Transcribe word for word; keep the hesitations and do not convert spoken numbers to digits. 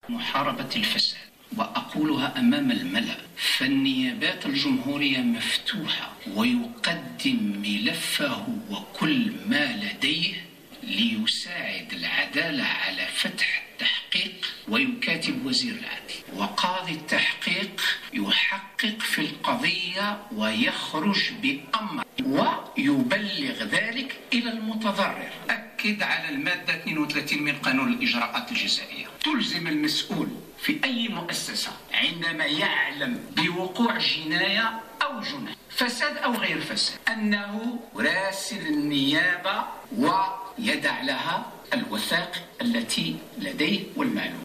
محاربة الفساد، وأقولها أمام الملأ، فالنيابات الجمهورية مفتوحة ويقدم ملفه وكل ما لديه ليساعد العدالة على فتح التحقيق، ويكاتب وزير العدل، وقاضي التحقيق يحقق في القضية ويخرج بأمر ويبلغ ذلك إلى المتضرر. أكد على المادة اثنين وثلاثين من قانون الإجراءات الجزائية، تلزم المسؤول في أي مؤسسة عندما يعلم بوقوع جناية أو جنح، فساد أو غير فساد، أنه يراسل النيابة ويدع لها الوثائق التي لديه والمعلومات.